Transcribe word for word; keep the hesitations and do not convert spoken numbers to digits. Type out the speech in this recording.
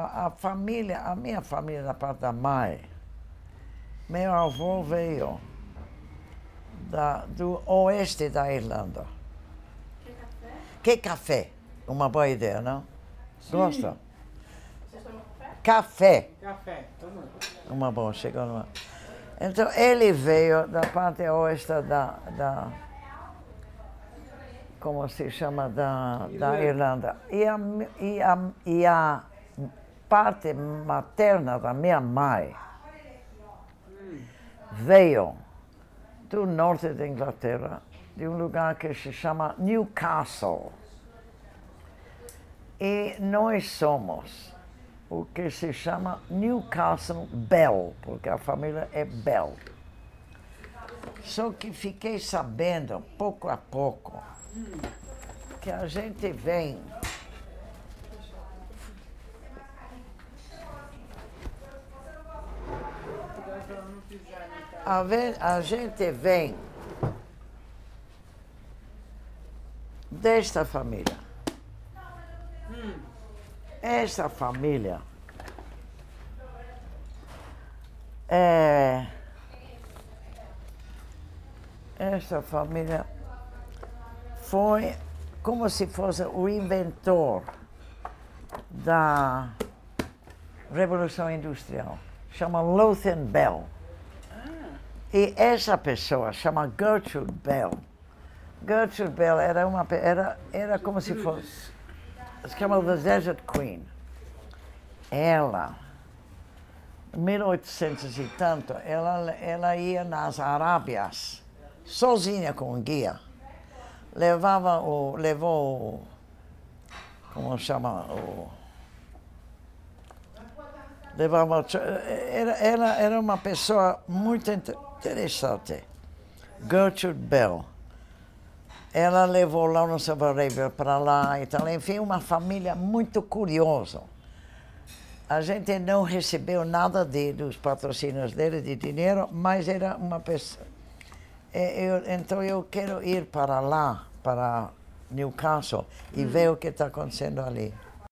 a, a família, a minha família da parte da mãe, meu avô veio da, do oeste da Irlanda. Que café? Que café? Uma boa ideia, não? Sim. Gosta? Vocês tomam café? Café. Café, toma. Uma boa, chegou numa. Então, ele veio da parte oeste da, da como se chama, da, da Irlanda. E a, e, a, e a parte materna da minha mãe veio do norte da Inglaterra, de um lugar que se chama Newcastle. E nós somos o que se chama Newcastle Bell, porque a família é Bell. Só que fiquei sabendo, pouco a pouco, que a gente vem a, ver, a gente vem desta família. Essa família é essa família foi como se fosse o inventor da Revolução Industrial. Chama Lothian Bell. E essa pessoa chama Gertrude Bell. Gertrude Bell era uma era era como se fosse, se chama The Desert Queen. Ela, em mil e oitocentos e tanto, ela ela ia nas Arábias sozinha com um guia. Levava o levou o, como chama o levava era ela era uma pessoa muito interessante. Gertrude Bell. Ela levou lá no Saudi Arábia para lá e tal. Enfim, uma família muito curiosa. A gente não recebeu nada de, dos patrocínios dele, de dinheiro, mas era uma pessoa. Eu, então eu quero ir para lá, para Newcastle, e hum. ver o que está acontecendo ali.